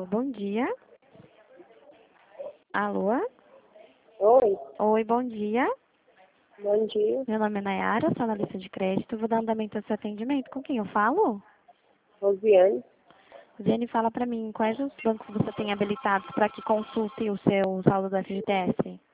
bom dia. Alô? Oi, Oi, bom dia. bom dia. Meu nome é Nayara, sou analista de crédito. Vou dar andamento ao seu atendimento. Com quem eu falo? Rosiane. Jenny, fala pra mim, quais os bancos você tem habilitados para que consulte o seu saldo do FGTS?